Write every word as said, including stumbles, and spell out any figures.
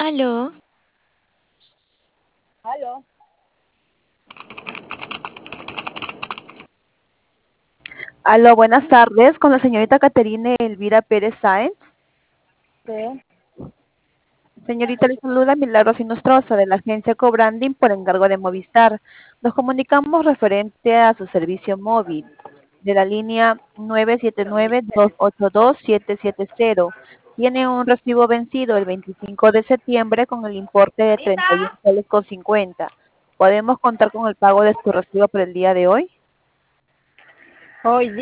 Aló. Aló. Aló, buenas tardes, con la señorita Caterine Elvira Pérez Sáenz. Sí. Señorita, le saluda Milagros Inostroza de la agencia Cobranding por encargo de Movistar. Nos comunicamos referente a su servicio móvil de la línea nueve siete nueve, dos ocho dos, siete siete cero. Tiene un recibo vencido el veinticinco de septiembre con el importe de treinta y uno soles con cincuenta. ¿Podemos contar con el pago de su recibo por el día de hoy? Hoy